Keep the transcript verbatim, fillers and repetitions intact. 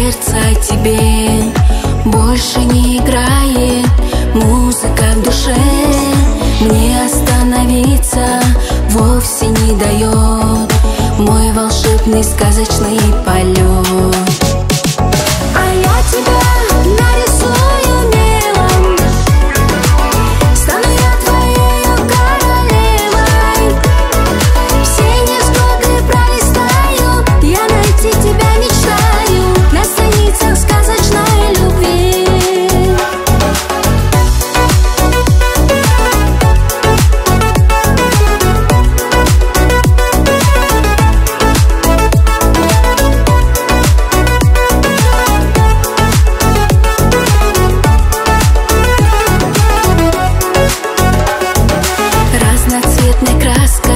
сердце о тебе больше не играет, музыка в душе мне остановиться вовсе не дает мой волшебный сказочный полет. А я тебя нарисую мелом, стану я твоею королевой. Все невзгоды пролистаю, я найти тебя мечтаю на страницах сказочной любви. Разноцветной краской